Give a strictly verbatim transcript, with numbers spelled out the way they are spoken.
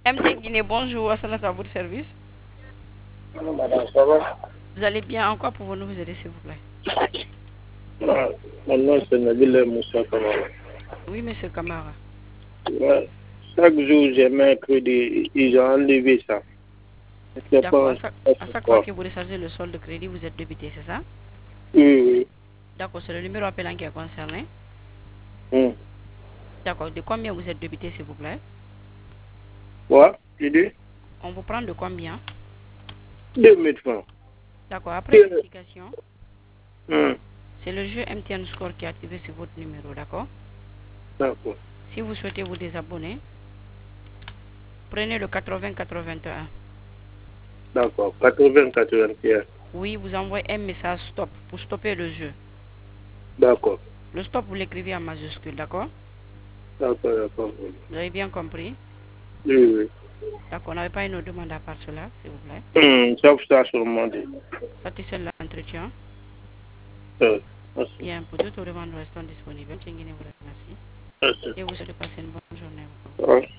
M T Guinée, bonjour, Assanas à votre service. Bonjour madame, ça va? Vous allez bien? En quoi pouvons-nous vous aider, s'il vous plaît? Ah, mon nom c'est Nabil Moussa Kamara. Oui, monsieur Kamara. Ouais. Chaque jour, j'ai mis un crédit, ils ont enlevé ça. Je sais D'accord, pas à chaque, à chaque fois pourquoi. que vous déchargez le solde de crédit, vous êtes débité, c'est ça? Oui, oui. D'accord, c'est le numéro appelant qui est concerné. Hum. D'accord, de combien vous êtes débité, s'il vous plaît? Ouais, tu dis? On vous prend de combien? deux mille francs. D'accord, après Deux- vérification, Hum. c'est le jeu M T N Score qui est activé sur votre numéro, d'accord? D'accord. Si vous souhaitez vous désabonner, prenez le quatre-vingts quatre-vingt-un. D'accord. quatre-vingts quatre-vingt-un. Oui, vous envoyez un message stop pour stopper le jeu. D'accord. Le stop, vous l'écrivez en majuscule, d'accord? D'accord, d'accord. Vous avez bien compris? Oui, oui. D'accord, on n'avait pas une autre demande à part cela, s'il vous plaît. Hum, sauf ça seulement dit. Satisfait de l'entretien. Euh, Merci. Bien, pour d'autres demandes restant disponibles, je vous remercie. Merci. Et vous souhaite passer une bonne journée. Ouais.